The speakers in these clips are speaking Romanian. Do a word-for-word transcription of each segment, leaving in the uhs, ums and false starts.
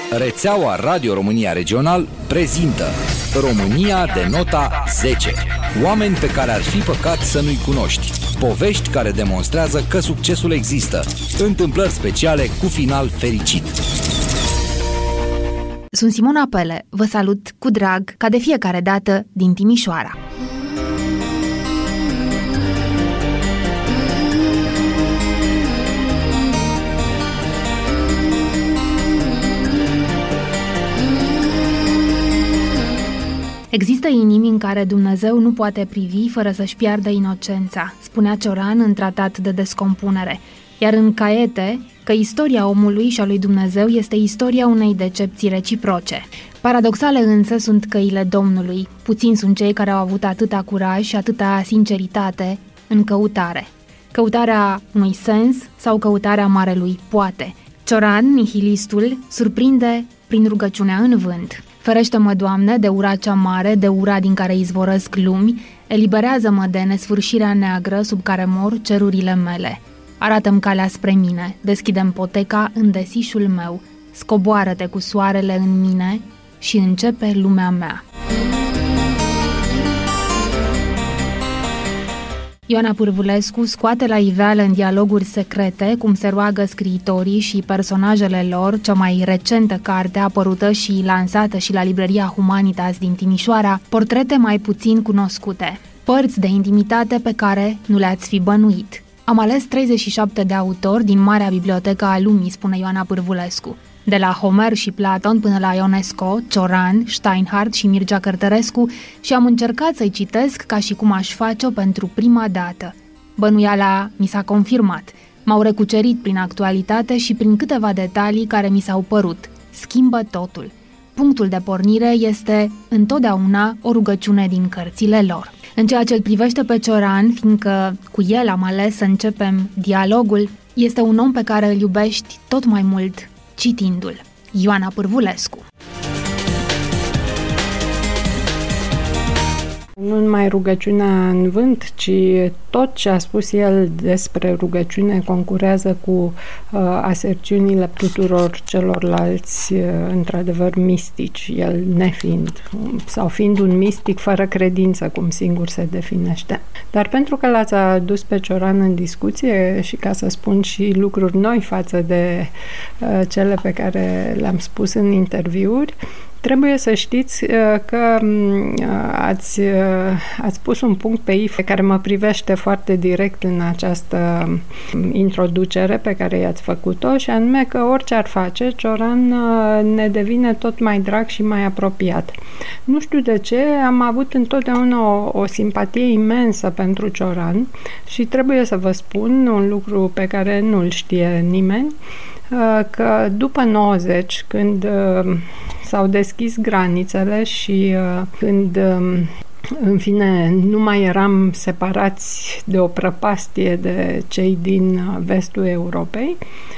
Rețeaua Radio România Regional prezintă România de nota zece. Oameni pe care ar fi păcat să nu-i cunoști. Povești care demonstrează că succesul există. Întâmplări speciale cu final fericit. Sunt Simona Pele, vă salut cu drag, ca de fiecare dată, din Timișoara. Există inimi în care Dumnezeu nu poate privi fără să-și piardă inocența, spunea Cioran în Tratat de descompunere, iar în Caiete că istoria omului și a lui Dumnezeu este istoria unei decepții reciproce. Paradoxale însă sunt căile Domnului, puțini sunt cei care au avut atâta curaj și atâta sinceritate în căutare. Căutarea unui sens sau căutarea marelui poate. Cioran, nihilistul, surprinde prin rugăciunea în vânt. Ferește-mă, Doamne, de ura cea mare, de ura din care izvorăsc lumi, eliberează-mă de nesfârșirea neagră sub care mor cerurile mele. Arată-mi calea spre mine, deschide-mi poteca în desișul meu, scoboară-te cu soarele în mine și începe lumea mea. Ioana Pârvulescu scoate la iveală în dialoguri secrete, cum se roagă scriitorii și personajele lor, cea mai recentă carte apărută și lansată și la libreria Humanitas din Timișoara, portrete mai puțin cunoscute, părți de intimitate pe care nu le-ați fi bănuit. Am ales treizeci și șapte de autori din Marea Bibliotecă a Lumii, spune Ioana Pârvulescu. De la Homer și Platon până la Ionesco, Cioran, Steinhardt și Mircea Cărtărescu și am încercat să-i citesc ca și cum aș face-o pentru prima dată. Bănuiala mi s-a confirmat. M-au recucerit prin actualitate și prin câteva detalii care mi s-au părut. Schimbă totul. Punctul de pornire este întotdeauna o rugăciune din cărțile lor. În ceea ce îl privește pe Cioran, fiindcă cu el am ales să începem dialogul, este un om pe care îl iubești tot mai mult citindu-l. Ioana Pârvulescu. Nu numai rugăciunea în vânt, ci tot ce a spus el despre rugăciune concurează cu uh, aserțiunile tuturor celorlalți, uh, într-adevăr, mistici, el nefiind, sau fiind un mistic fără credință, cum singur se definește. Dar pentru că l-ați adus pe Cioran în discuție și ca să spun și lucruri noi față de uh, cele pe care le-am spus în interviuri, trebuie să știți că ați, ați pus un punct pe I care mă privește foarte direct în această introducere pe care i-ați făcut-o, și anume că orice ar face, Cioran ne devine tot mai drag și mai apropiat. Nu știu de ce, am avut întotdeauna o, o simpatie imensă pentru Cioran și trebuie să vă spun un lucru pe care nu-l știe nimeni, că după nouăzeci, când s-au deschis granițele și când, în fine, nu mai eram separați de o prăpastie de cei din vestul Europei,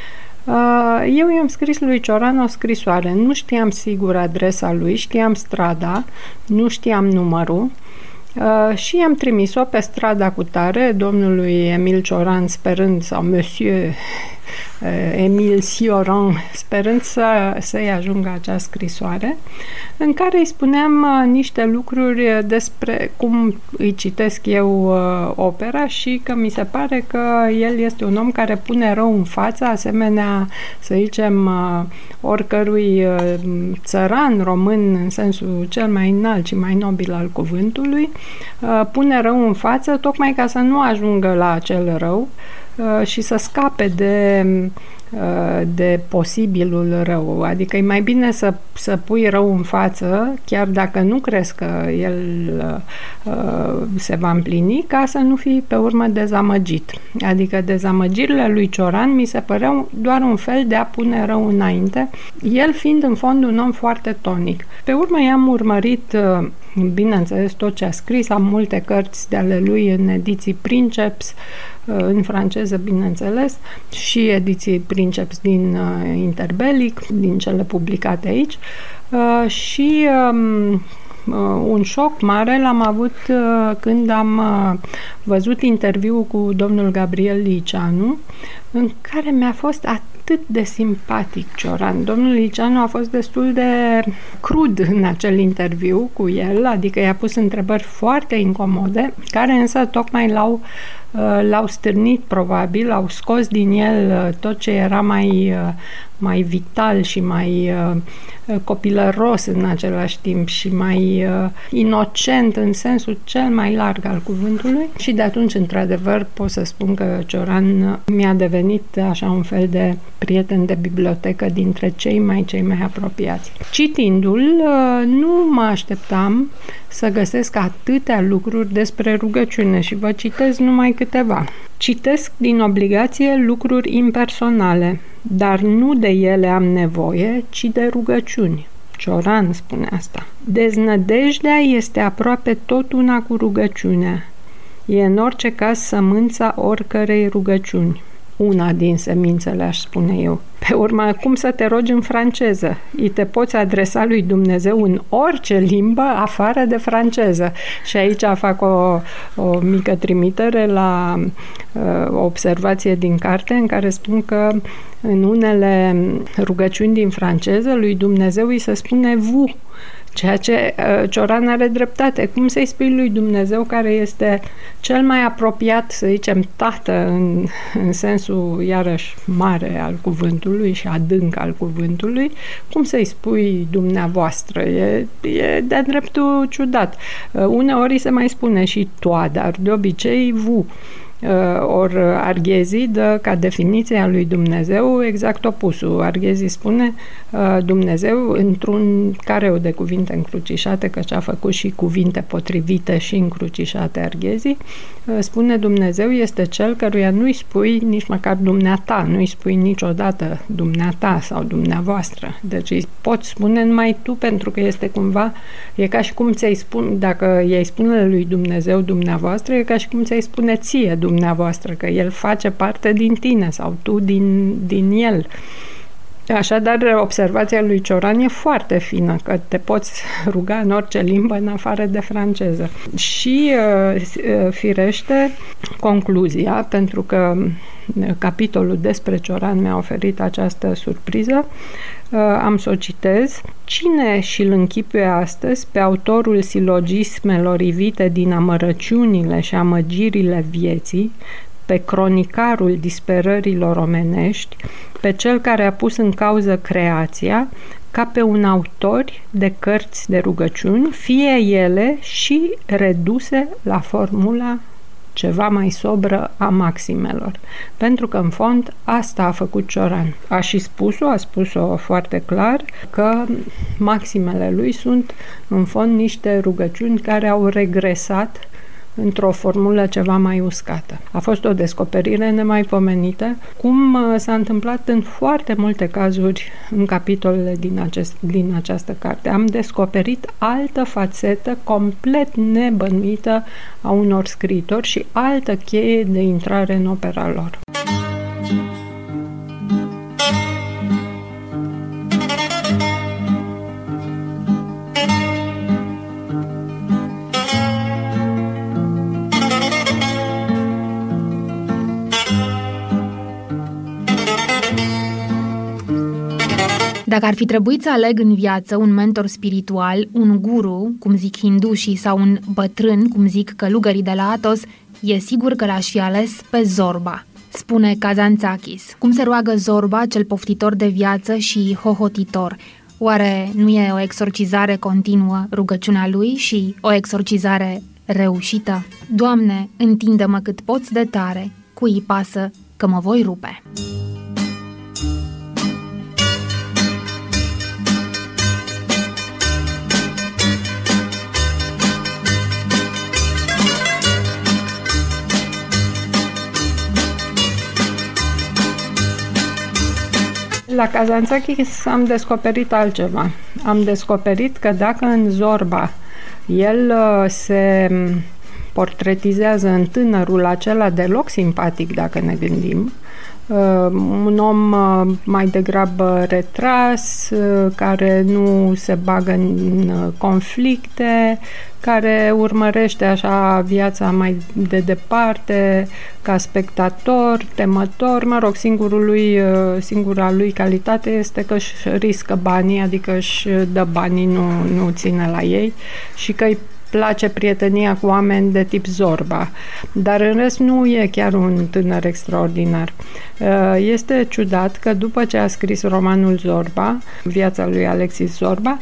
eu i-am scris lui Cioran o scrisoare. Nu știam sigur adresa lui, știam strada, nu știam numărul, și i-am trimis-o pe strada cu tare domnului Emil Cioran, sperând, sau Monsieur Emil Cioran, sperând să, să-i ajungă acea scrisoare, în care îi spuneam niște lucruri despre cum îi citesc eu opera și că mi se pare că el este un om care pune rău în față, asemenea, să zicem, oricărui țăran român în sensul cel mai înalt și mai nobil al cuvântului, pune rău în față tocmai ca să nu ajungă la acel rău și să scape de, de posibilul rău. Adică e mai bine să, să pui rău în față, chiar dacă nu crezi că el uh, se va împlini, ca să nu fii pe urmă dezamăgit. Adică dezamăgirile lui Cioran mi se păreau doar un fel de a pune rău înainte, el fiind în fond un om foarte tonic. Pe urmă i-am urmărit, uh, bineînțeles, tot ce a scris, am multe cărți de ale lui în ediții Princeps, în franceză, bineînțeles, și ediții Princeps din uh, Interbelic, din cele publicate aici, uh, și um, uh, un șoc mare l-am avut uh, când am uh, văzut interviul cu domnul Gabriel Liceanu, în care mi-a fost atât atât de simpatic Cioran. Domnul Liceanu a fost destul de crud în acel interviu cu el, adică i-a pus întrebări foarte incomode, care însă tocmai l-au l-au stârnit probabil, l-au scos din el tot ce era mai, mai vital și mai copilăros în același timp și mai inocent în sensul cel mai larg al cuvântului și de atunci, într-adevăr, pot să spun că Cioran mi-a devenit așa un fel de prieten de bibliotecă dintre cei mai cei mai apropiați. Citindu-l, nu mă așteptam să găsesc atâtea lucruri despre rugăciune și vă citez numai câteva. Citesc din obligație lucruri impersonale, dar nu de ele am nevoie, ci de rugăciuni. Cioran spune asta. Deznădejdea este aproape tot una cu rugăciunea. E în orice caz sămânța oricărei rugăciuni. Una din semințele, aș spune eu. Pe urmă, cum să te rogi în franceză? Îi te poți adresa lui Dumnezeu în orice limbă, afară de franceză. Și aici fac o, o mică trimitere la uh, o observație din carte în care spun că în unele rugăciuni din franceză lui Dumnezeu îi se spune vous. Ceea ce uh, Cioran are dreptate. Cum să-i spui lui Dumnezeu, care este cel mai apropiat, să zicem, tată în, în sensul iarăși mare al cuvântului și adânc al cuvântului, cum să-i spui dumneavoastră? E, e de dreptul ciudat. Uh, uneori se mai spune și toa, dar de obicei vous. Ori Arghezi dă ca definiție a lui Dumnezeu exact opusul. Arghezi spune Dumnezeu într-un careu de cuvinte încrucișate, că și-a făcut și cuvinte potrivite și încrucișate Arghezi, spune Dumnezeu este cel căruia nu-i spui nici măcar dumneata, nu-i spui niciodată dumneata sau dumneavoastră. Deci îi poți spune numai tu, pentru că este cumva, e ca și cum ți-ai spune, dacă i-ai spune lui Dumnezeu dumneavoastră, e ca și cum ți-ai spune ție dumneavoastră, că el face parte din tine sau tu din, din el. Așadar, observația lui Cioran e foarte fină, că te poți ruga în orice limbă în afară de franceză. Și firește concluzia, pentru că capitolul despre Cioran mi-a oferit această surpriză, am să o citez. Cine și-l închipuie astăzi pe autorul silogismelor ivite din amărăciunile și amăgirile vieții, pe cronicarul disperărilor omenești, pe cel care a pus în cauză creația, ca pe un autor de cărți de rugăciuni, fie ele și reduse la formula ceva mai sobră a maximelor. Pentru că, în fond, asta a făcut Cioran. A și spus-o, a spus-o foarte clar, că maximele lui sunt, în fond, niște rugăciuni care au regresat într-o formulă ceva mai uscată. A fost o descoperire nemaipomenită, cum s-a întâmplat în foarte multe cazuri în capitolele din, acest, din această carte. Am descoperit altă fațetă complet nebănuită a unor scriitori și altă cheie de intrare în opera lor. Dacă ar fi trebuit să aleg în viață un mentor spiritual, un guru, cum zic hindușii, sau un bătrân, cum zic călugării de la Athos, e sigur că l-aș fi ales pe Zorba, spune Kazantzakis. Cum se roagă Zorba, cel poftitor de viață și hohotitor? Oare nu e o exorcizare continuă rugăciunea lui și o exorcizare reușită? Doamne, întinde-mă cât poți de tare, cui pasă că mă voi rupe. La Kazantzakis am descoperit altceva. Am descoperit că dacă în Zorba el se portretizează în tânărul acela deloc simpatic, dacă ne gândim, un om mai degrabă retras, care nu se bagă în conflicte, care urmărește așa viața mai de departe, ca spectator, temător. Mă rog, singurul lui, singura lui calitate este că își riscă banii, adică își dă banii, nu, nu ține la ei, și că îi place prietenia cu oameni de tip Zorba. Dar în rest nu e chiar un tânăr extraordinar. Este ciudat că după ce a scris romanul Zorba, viața lui Alexis Zorba,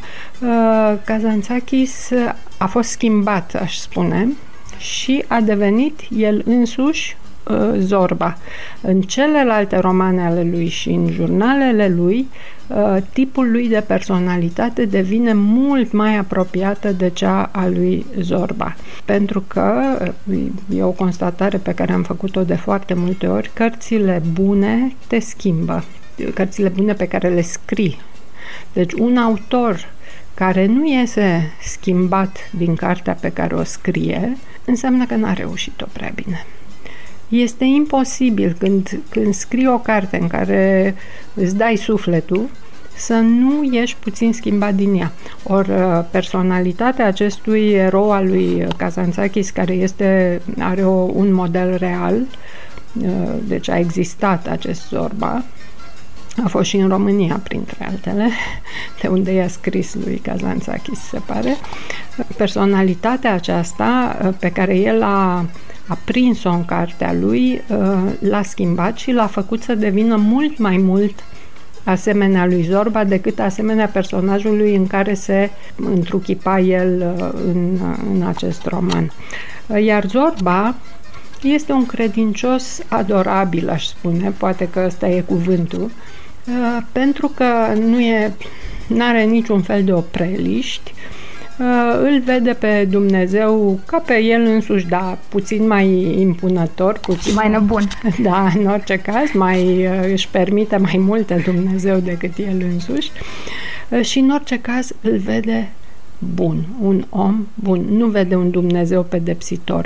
Kazantzakis a fost schimbat, aș spune, și a devenit el însuși Zorba. În celelalte romane ale lui și în jurnalele lui, tipul lui de personalitate devine mult mai apropiată de cea a lui Zorba. Pentru că, e o constatare pe care am făcut-o de foarte multe ori, cărțile bune te schimbă. Cărțile bune pe care le scrii. Deci un autor care nu iese schimbat din cartea pe care o scrie, înseamnă că n-a reușit-o prea bine. Este imposibil când, când scrii o carte în care îți dai sufletul să nu ieși puțin schimbat din ea. Ori personalitatea acestui erou al lui Kazantzakis, care este, are o, un model real, deci a existat acest Zorba, a fost și în România, printre altele, de unde i-a scris lui Kazantzakis, se pare. Personalitatea aceasta pe care el a a prins-o în cartea lui, l-a schimbat și l-a făcut să devină mult mai mult asemenea lui Zorba decât asemenea personajului în care se întruchipa el în, în acest roman. Iar Zorba este un credincios adorabil, aș spune, poate că ăsta e cuvântul, pentru că nu e, n-are niciun fel de opreliști, îl vede pe Dumnezeu ca pe el însuși, da, puțin mai impunător, puțin mai nebun. Da, în orice caz, mai își permite mai multe Dumnezeu decât el însuși, și în orice caz îl vede bun, un om bun, nu vede un Dumnezeu pedepsitor.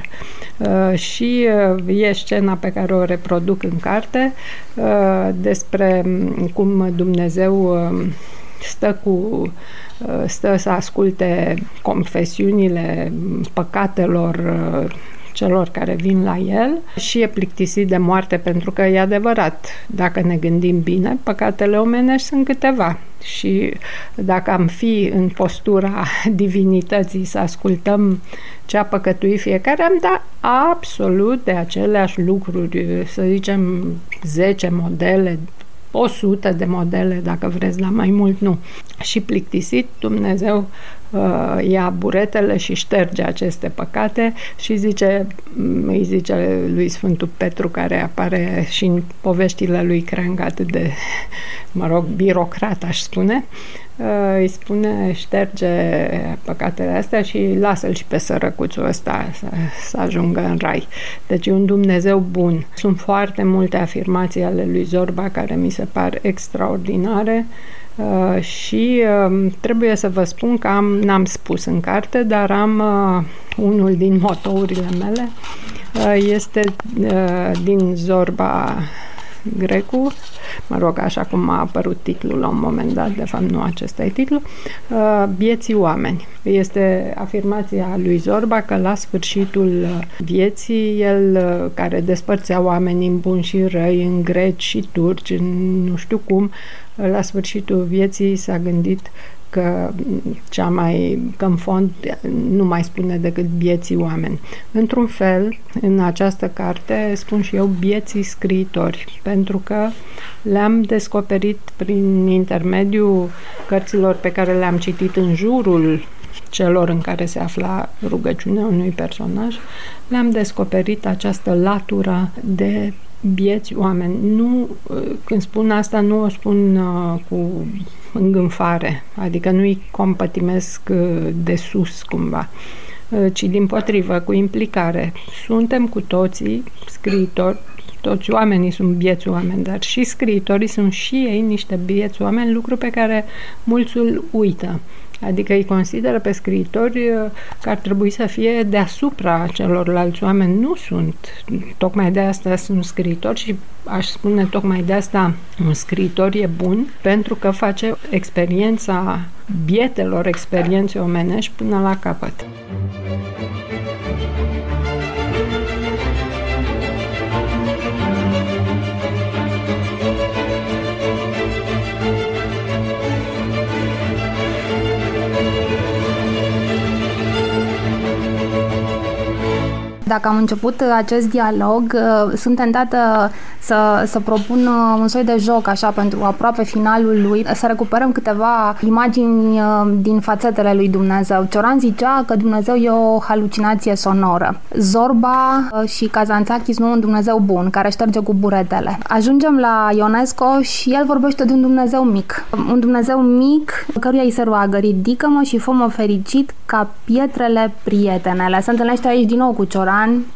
Și e scena pe care o reproduc în carte despre cum Dumnezeu stă cu stă să asculte confesiunile păcatelor celor care vin la el și e plictisit de moarte, pentru că e adevărat, dacă ne gândim bine, păcatele omenești sunt câteva și dacă am fi în postura divinității să ascultăm ce a păcătuit fiecare, am da absolut de aceleași lucruri, să zicem zece modele, o sută de modele, dacă vreți, la mai mult nu. Și plictisit, Dumnezeu uh, ia buretele și șterge aceste păcate și zice, îi zice lui Sfântul Petru, care apare și în poveștile lui Creangă, atât de, mă rog, birocrat, aș spune, uh, îi spune, șterge păcatele astea și lasă-l și pe sărăcuțul ăsta să, să ajungă în rai. Deci e un Dumnezeu bun. Sunt foarte multe afirmații ale lui Zorba care mi se par extraordinare. Uh, și uh, trebuie să vă spun că am, n-am spus în carte, dar am uh, unul din motourile mele, uh, este uh, din Zorba Grecu, mă rog, așa cum a apărut titlul la un moment dat, de fapt nu acesta e titlul, uh, Vieții oameni. Este afirmația lui Zorba că la sfârșitul vieții, el uh, care despărțea oamenii în buni și răi, în greci și turci, în nu știu cum, la sfârșitul vieții s-a gândit că cea mai, că în fond nu mai spune decât vieții oameni. Într-un fel, în această carte spun și eu vieții scriitori, pentru că le-am descoperit prin intermediul cărților pe care le-am citit în jurul celor în care se afla rugăciunea unui personaj, le-am descoperit această latură de vieți oameni. Nu, când spun asta, nu o spun uh, cu îngânfare, adică nu-i compătimesc uh, de sus cumva, uh, ci dimpotrivă, cu implicare. Suntem cu toții scriitori, toți oamenii sunt vieți oameni, dar și scriitorii sunt și ei niște vieți oameni, lucru pe care mulți îl uită. Adică îi consideră pe scriitori că ar trebui să fie deasupra celorlalți oameni. Nu sunt. Tocmai de asta sunt scriitori și aș spune tocmai de asta un scriitor e bun, pentru că face experiența bietelor experiențe omenești până la capăt. Dacă am început acest dialog, sunt tentată să, să propun un soi de joc, așa, pentru aproape finalul lui, să recuperăm câteva imagini din fațetele lui Dumnezeu. Cioran zicea că Dumnezeu e o halucinație sonoră. Zorba și Kazantzakis nu un Dumnezeu bun, care șterge cu buretele. Ajungem la Ionesco și el vorbește de un Dumnezeu mic. Un Dumnezeu mic căruia îi se roagă: ridică-mă și fă-mă fericit ca pietrele prietenele. Se întâlnește aici din nou cu Cioran.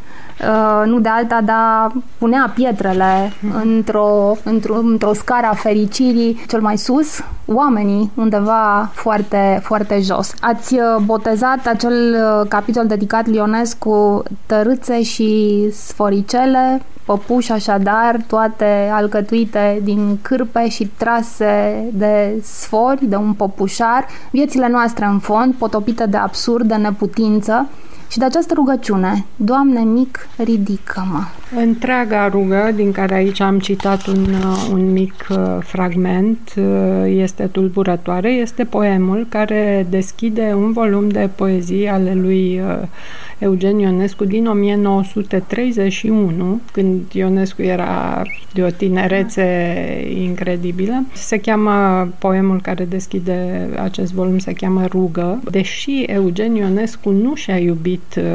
Uh, nu de alta, dar punea pietrele într-o, într-o, într-o scară a fericirii cel mai sus, oamenii undeva foarte, foarte jos. Ați botezat acel capitol dedicat lui Ionescu Tărâțe și Sforicele, păpuși așadar, toate alcătuite din cârpe și trase de sfori, de un păpușar, viețile noastre în fond, potopite de absurd, de neputință. Și de această rugăciune: Doamne mic, ridică-mă. Întreaga rugă, din care aici am citat un, un mic fragment, este tulburătoare. Este poemul care deschide un volum de poezii ale lui Eugen Ionescu din o mie nouă sute treizeci și unu, când Ionescu era de o tinerețe incredibilă. Se cheamă, poemul care deschide acest volum se cheamă Rugă. Deși Eugen Ionescu nu și-a iubit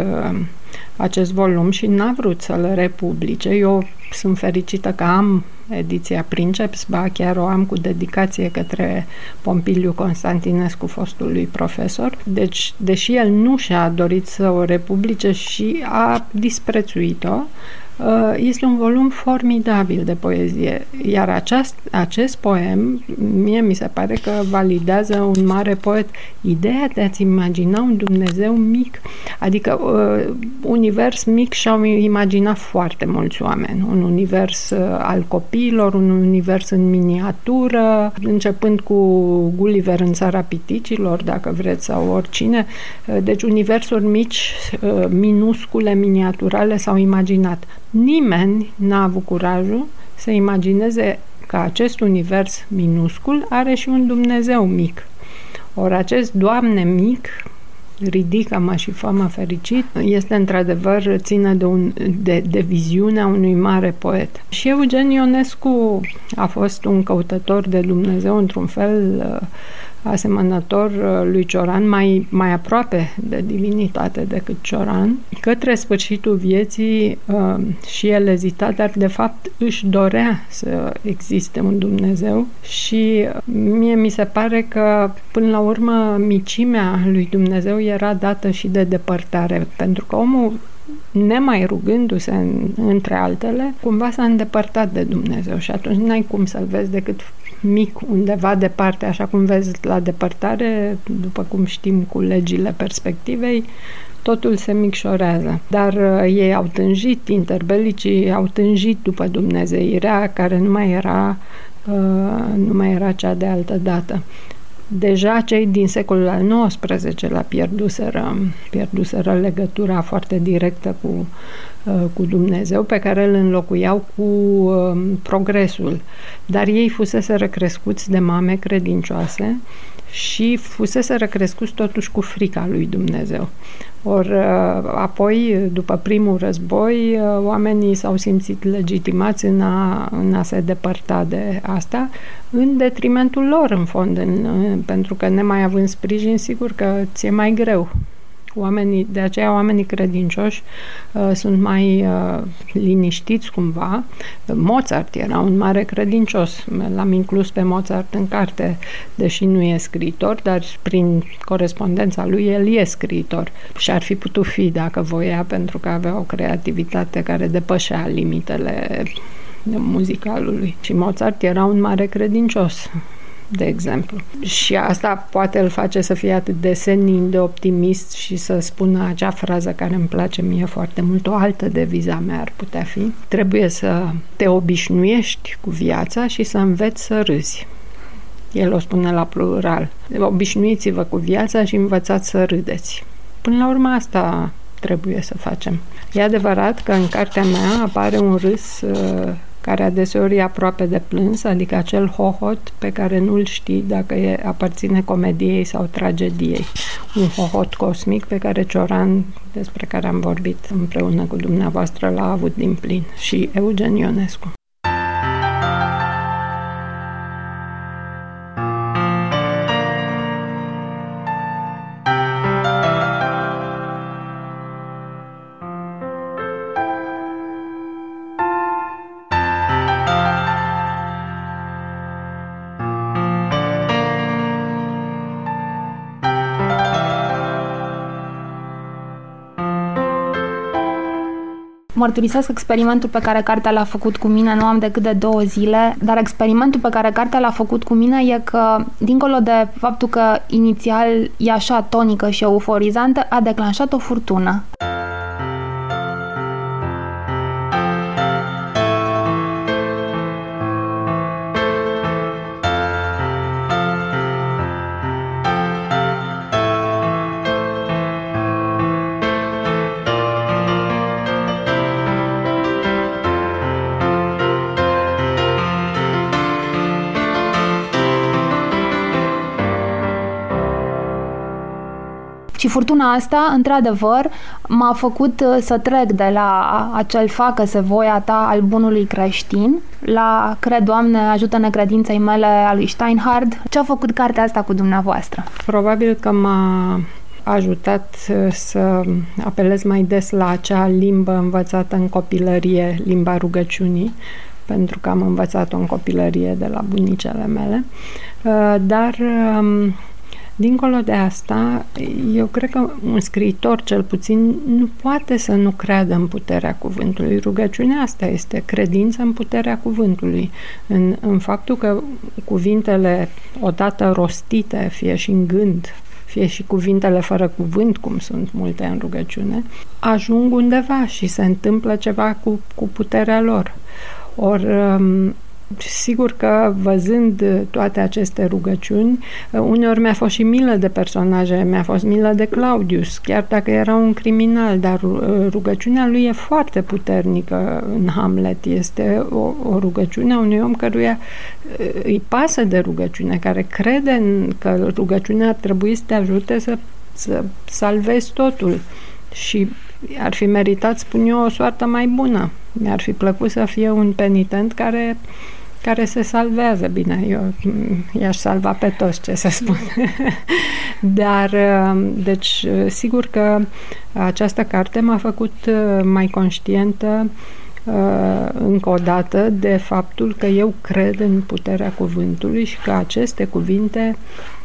acest volum și n-a vrut să-l republice, eu sunt fericită că am ediția Princeps, ba chiar o am cu dedicație către Pompiliu Constantinescu, fostul lui profesor. Deci, deși el nu și-a dorit să o republice și a disprețuit-o, este un volum formidabil de poezie, iar aceast, acest poem mie mi se pare că validează un mare poet. Ideea de a-ți imagina un Dumnezeu mic, adică uh, univers mic și-au imaginat foarte mulți oameni, un univers uh, al copiilor, un univers în miniatură, începând cu Gulliver în țara piticilor, dacă vreți, sau oricine. Uh, deci universuri mici, uh, minuscule, miniaturale s-au imaginat. Nimeni n-a avut curajul să imagineze că acest univers minuscul are și un Dumnezeu mic. Ori acest Doamne mic, ridică-mă și fă-mă fericit, este într-adevăr, ține de, un, de, de viziunea unui mare poet. Și Eugen Ionescu a fost un căutător de Dumnezeu, într-un fel asemănător lui Cioran, mai, mai aproape de divinitate decât Cioran. Către sfârșitul vieții și el ezita, dar de fapt își dorea să existe un Dumnezeu și mie mi se pare că până la urmă micimea lui Dumnezeu era dată și de depărtare, pentru că omul, nemai rugându-se în, între altele, cumva s-a îndepărtat de Dumnezeu și atunci n-ai cum să-l vezi decât mic undeva departe, așa cum vezi la depărtare, după cum știm cu legile perspectivei, totul se micșorează. Dar uh, ei au tânjit, interbelicii au tânjit după dumnezeirea care nu mai era, uh, nu mai era cea de altă dată. Deja cei din secolul al nouăsprezecelea pierduseră, pierduseră legătura foarte directă cu, cu Dumnezeu, pe care îl înlocuiau cu uh, progresul. Dar ei fuseseră crescuți de mame credincioase și fuseseră crescuți totuși cu frica lui Dumnezeu. Or, apoi, după primul război, oamenii s-au simțit legitimați în a, în a se depărta de asta, în detrimentul lor, în fond, în, pentru că nemai având sprijin, sigur că ți-e mai greu. Oamenii, de aceea oamenii credincioși uh, sunt mai uh, liniștiți cumva. Mozart era un mare credincios. L-am inclus pe Mozart în carte, deși nu e scriitor, dar prin corespondența lui el e scriitor. Și ar fi putut fi dacă voia, pentru că avea o creativitate care depășea limitele muzicalului. Și Mozart era un mare credincios. de exemplu. Și asta poate îl face să fie atât de senin, de optimist și să spună acea frază care îmi place mie foarte mult. O altă deviza mea ar putea fi: trebuie să te obișnuiești cu viața și să înveți să râzi. El o spune la plural. Obișnuiți-vă cu viața și învățați să râdeți. Până la urmă asta trebuie să facem. E adevărat că în cartea mea apare un râs uh, care adeseori e aproape de plâns, adică acel hohot pe care nu-l știi dacă e, aparține comediei sau tragediei. Un hohot cosmic pe care Cioran, despre care am vorbit împreună cu dumneavoastră, l-a avut din plin, și Eugen Ionescu. Mărturisesc experimentul pe care cartea l-a făcut cu mine, nu am decât de două zile, dar experimentul pe care cartea l-a făcut cu mine e că, dincolo de faptul că inițial e așa tonică și euforizantă, a declanșat o furtună. Și furtuna asta, într-adevăr, m-a făcut să trec de la acel facă-se voia ta al bunului creștin la cred, Doamne, ajută-ne credinței mele a lui Steinhard. Ce a făcut cartea asta cu dumneavoastră? Probabil că m-a ajutat să apelez mai des la acea limbă învățată în copilărie, limba rugăciunii, pentru că am învățat-o în copilărie de la bunicele mele. Dar dincolo de asta, eu cred că un scriitor, cel puțin, nu poate să nu creadă în puterea cuvântului. Rugăciunea asta este credință în puterea cuvântului, în, în faptul că cuvintele, odată rostite, fie și în gând, fie și cuvintele fără cuvânt, cum sunt multe în rugăciune, ajung undeva și se întâmplă ceva cu, cu puterea lor. Ori, sigur că văzând toate aceste rugăciuni, uneori mi-a fost și milă de personaje, mi-a fost milă de Claudius, chiar dacă era un criminal, dar rugăciunea lui e foarte puternică în Hamlet. Este o, o rugăciune a unui om căruia îi pasă de rugăciune, care crede în, că rugăciunea ar trebui să te ajute să, să salvezi totul. Și ar fi meritat, spun eu, o soartă mai bună. Mi-ar fi plăcut să fie un penitent care, care se salvează. Bine, eu i-aș salva pe toți, ce să spun. Dar, deci, sigur că această carte m-a făcut mai conștientă încă o dată de faptul că eu cred în puterea cuvântului și că aceste cuvinte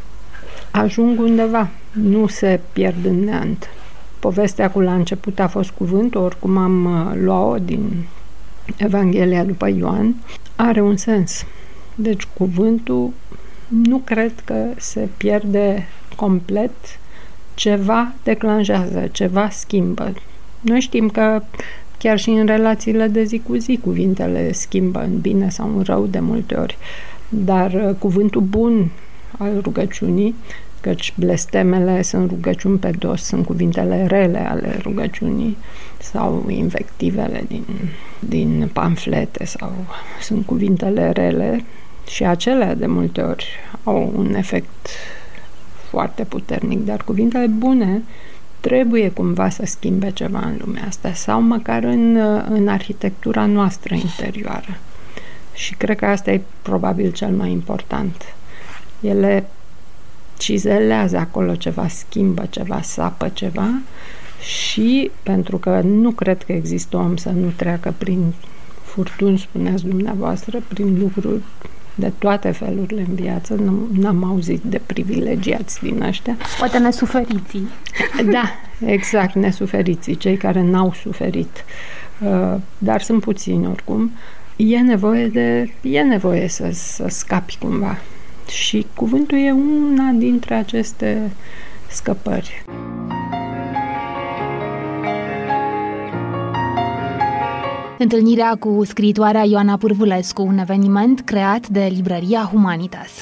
ajung undeva, nu se pierd în neant. Povestea cu la început a fost cuvântul, oricum am luat-o din Evanghelia după Ioan, are un sens. Deci cuvântul nu cred că se pierde complet, ceva declanjează, ceva schimbă. Noi știm că chiar și în relațiile de zi cu zi cuvintele schimbă în bine sau în rău de multe ori, dar cuvântul bun al rugăciunii, căci blestemele sunt rugăciuni pe dos, sunt cuvintele rele ale rugăciunii sau invectivele din, din pamflete sau sunt cuvintele rele și acelea de multe ori au un efect foarte puternic, dar cuvintele bune trebuie cumva să schimbe ceva în lumea asta sau măcar în, în arhitectura noastră interioară. Și cred că asta e probabil cel mai important. Ele cizelează acolo ceva, schimbă ceva, sapă ceva și pentru că nu cred că există om să nu treacă prin furtuni, spuneați dumneavoastră, prin lucruri de toate felurile în viață. Nu, n-am auzit de privilegiați din ăștia. Poate nesuferiții. Da, exact, nesuferiții, cei care n-au suferit. Dar sunt puțini oricum. E nevoie de, e nevoie să, să scapi cumva. și cuvântul e una dintre aceste scăpări. Întâlnirea cu scriitoarea Ioana Pârvulescu, un eveniment creat de Librăria Humanitas.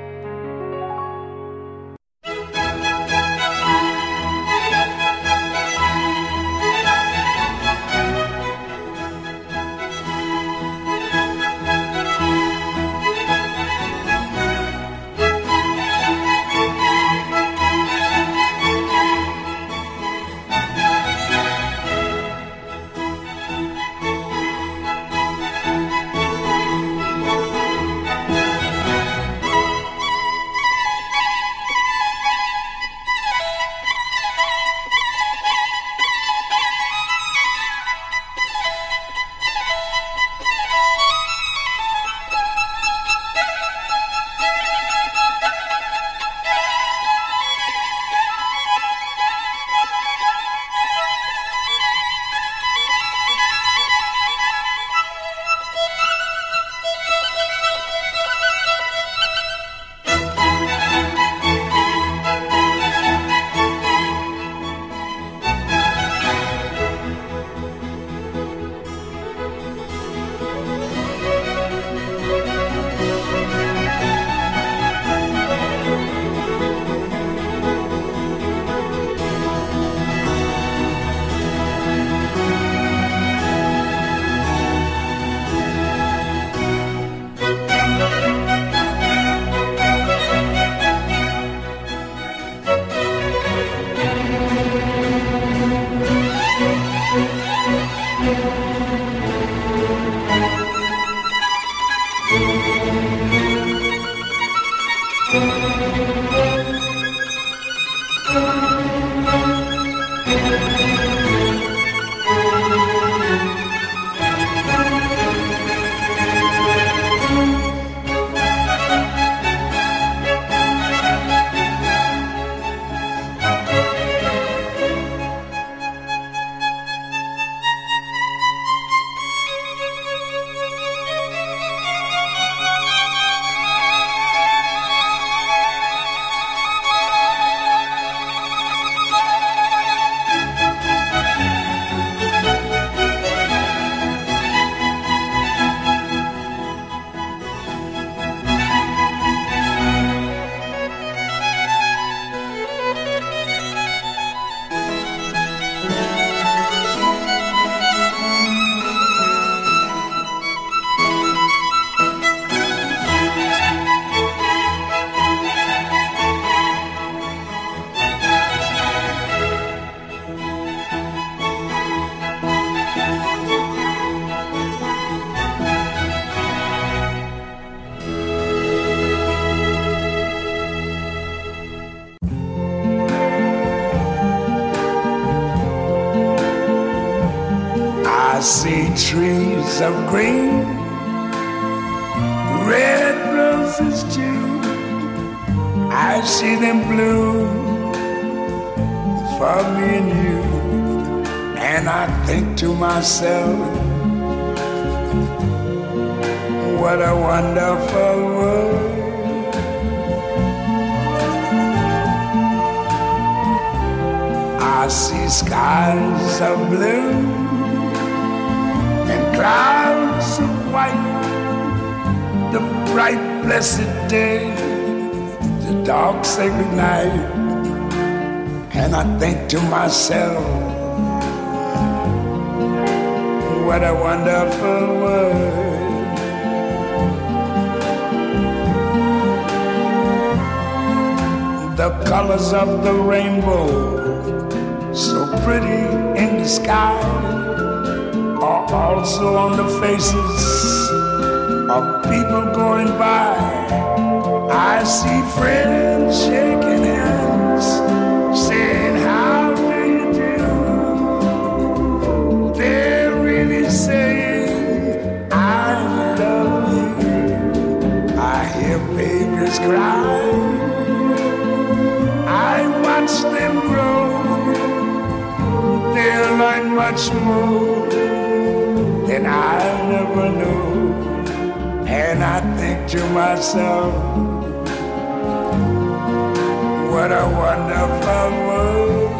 I see trees of green, red roses too. I see them bloom for me and you. And I think to myself, what a wonderful world. I see skies of blue and clouds of white, the bright blessed day, the dark sacred night. And I think to myself, what a wonderful world. The colors of the rainbow, so pretty in the sky, are also on the faces of people going by. I see friends shaking hands, saying, how do you do? They're really saying, I love you. I hear babies cry, I watch them grow. They'll learn much more than I never knew. And I think to myself, what a wonderful world.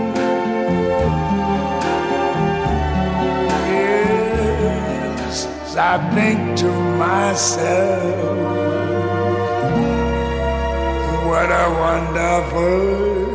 Yes, I think to myself, what a wonderful